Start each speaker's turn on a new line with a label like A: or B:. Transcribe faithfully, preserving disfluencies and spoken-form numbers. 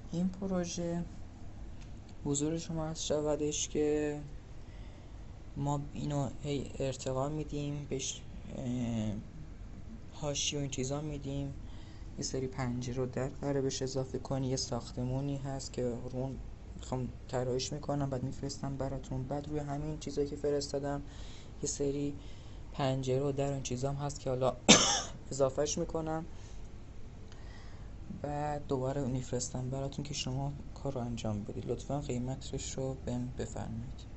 A: این پروژه حضور شما از شودش که ما اینو هی ارتقا میدیم بهش، حاشیه و این چیزا میدیم، یه سری پنجره و در قراره بهش اضافه کنی، یه ساختمونی هست که اون میخوام طراحیش میکنم بعد میفرستم براتون. بعد روی همین چیزایی که فرستادم یه سری پنجره و در این چیزام هست که حالا اضافهش میکنم بعد دوباره میفرستم براتون که شما کار رو انجام بدید. لطفا قیمتش رو بهم بفرمایید.